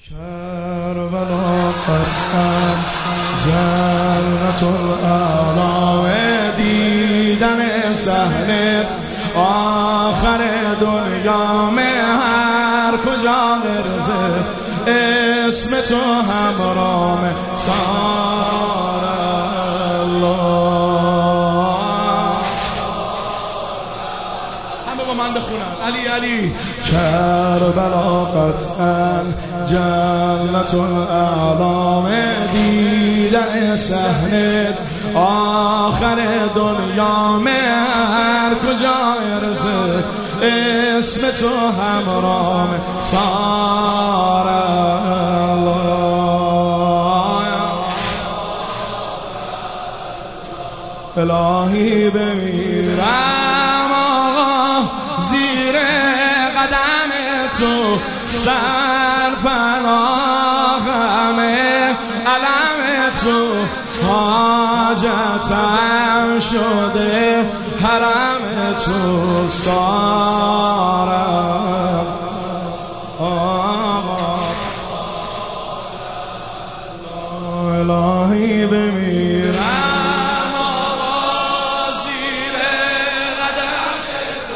کربلا قطعا جنت الاعلی دیدن صحنه آخر دنیا هر کجا برزه اسم تو همرام سار الله. همه با من بخونن علی علی. کربلا قطعا جنت الاعلی دیدن صحنه آخر دنیا هر کجا ارزه اسم تو همرام سار الله. الهی بمیرم آقا زیر قدم تو سرپناهم علم تو حاجتم شده حرم تو سارم آقا. الهی بمیرم آقا زیر قدم تو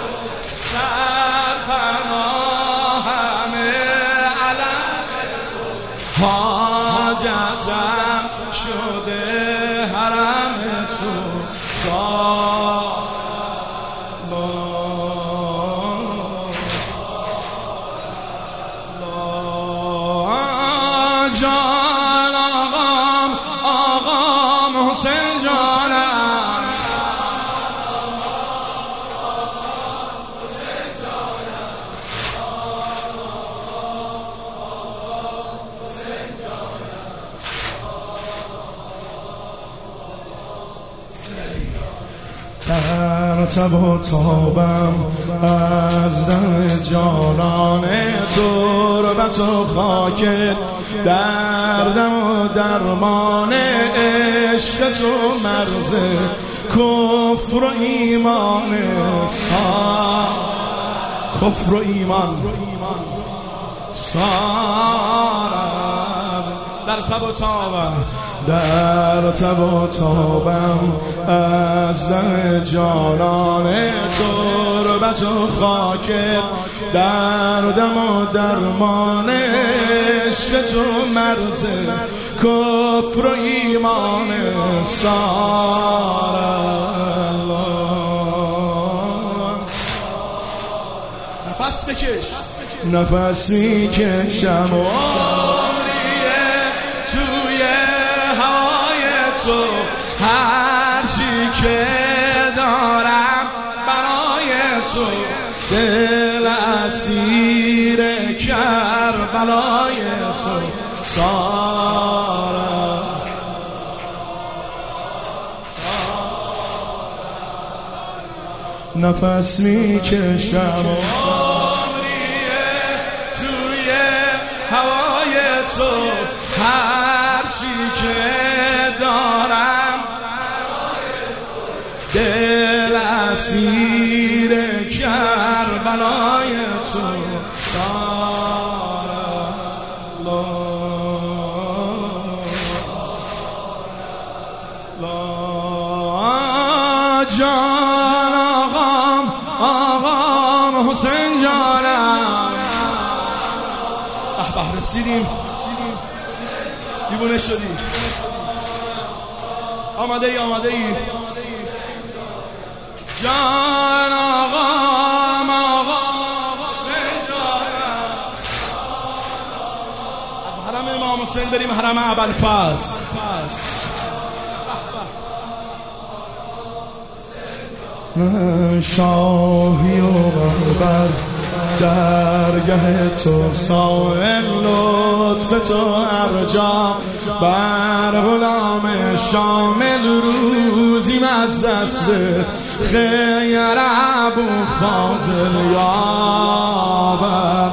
سرپناهم علم تو حاجتم شده حرم تو جان آقام حسین جانم در تب و تابم از دم جانان تربت و خاک دردم و درمان عشق تو مرز کفر و ایمان کفر و ایمان سارم. در تب و تابم در تب و تابم از دم جانان تربت و خاک دردم و درمان عشق تو مرز کفر و ایمان سار الله. نفس بکش نفسی کشم و تو هر چی که دارم برای تو دل اسیر کربلای تو سارم نفس میکشم و عمریه توی هوای تو هر چی که دارم دل اسیر کربلای تو سار الله. جان آقام حسین جانم به رسیدیم دیوونه شدی. آماده ای جان آقام حسین جانم. از حرم امام حسین بریم حرم ابوالفضل. شاهی و بر درگه تو سائل لطف تو ارجا بر غلام شامل روزیم از دست خیر ابو فاضل یابر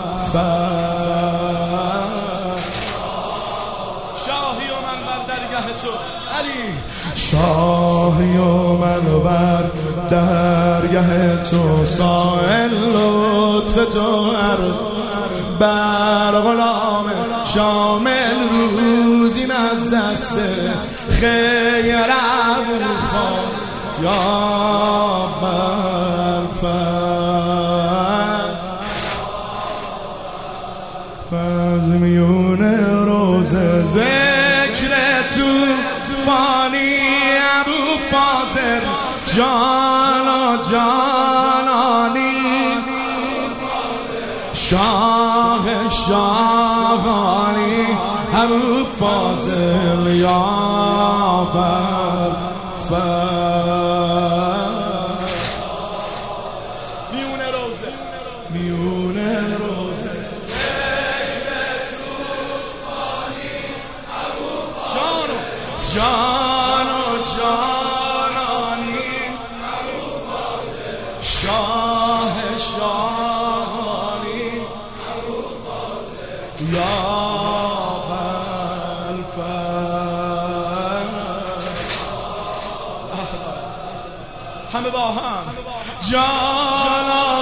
شاهی و من بر درگه تو علی شاهی و من بر درگه تو سائل لطف تو بر غلام شامل روزیم از دست خیر ابوالفضل یا برفضل میون روزه ذکر توفانی ابوالفضل جانا جانانی شاه شاهانی ابوالفضل یا برفضل میون روزه میون روزه ذکر توفانی ابوالفضل جانو جانانی ابوالفضل شاه شاهانی ابوالفضل یا همه با هم جانا